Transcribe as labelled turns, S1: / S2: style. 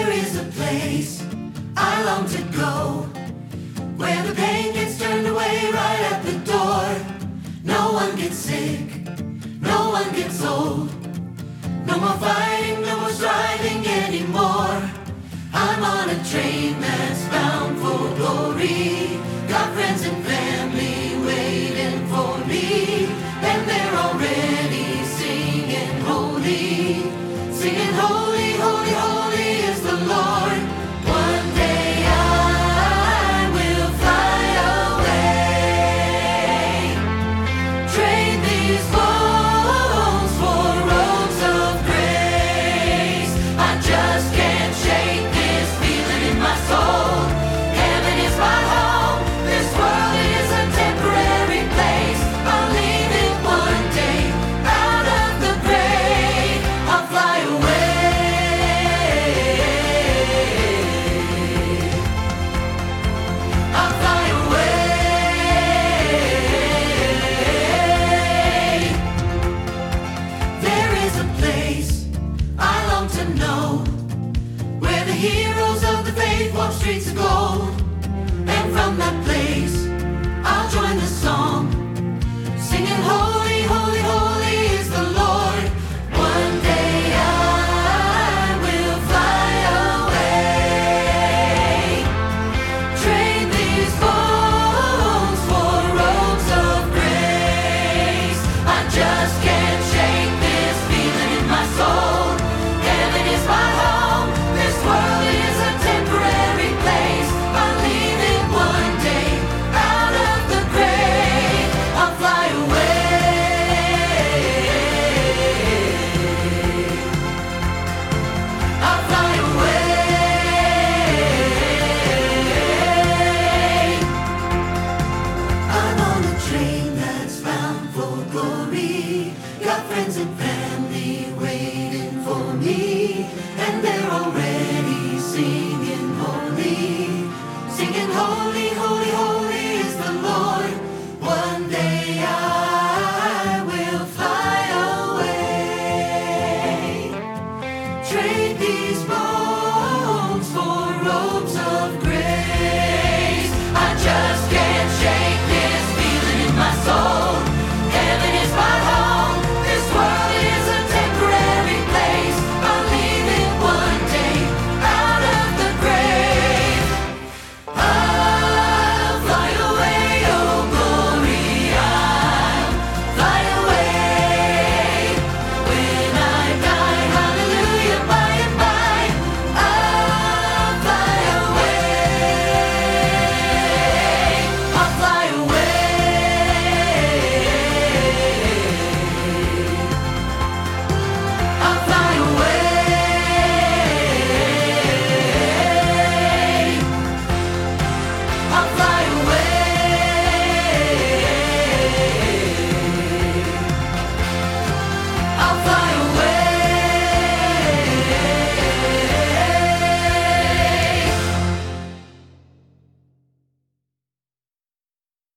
S1: There is a place I long to go, where the pain gets turned away right at the door. No one gets sick, no one gets old. No more fighting, no more striving anymore. I'm on a train that's bound for glory. Got friends and family waiting for me.